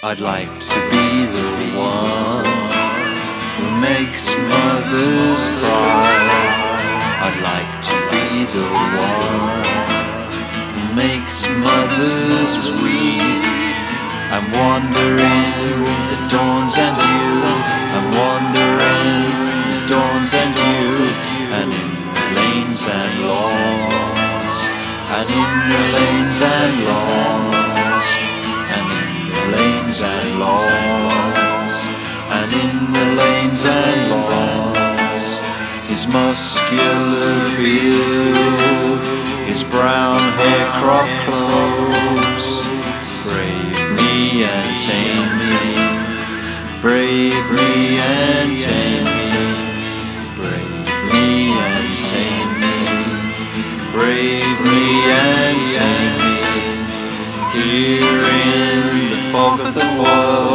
I'd like to be the one who makes mothers cry. I'd like to be the one who makes mothers weep. I'm wandering the dawns and you. I'm wandering the dawns and you. And in the lanes and lawns. And in the lanes and lawns. And in the lanes and lawns. And in the lanes and lawns. His muscular build, his brown hair cropped close. Brave me and tame me, brave me and tame me, brave me and tame me, brave me and tame me. Here in the fog of the world,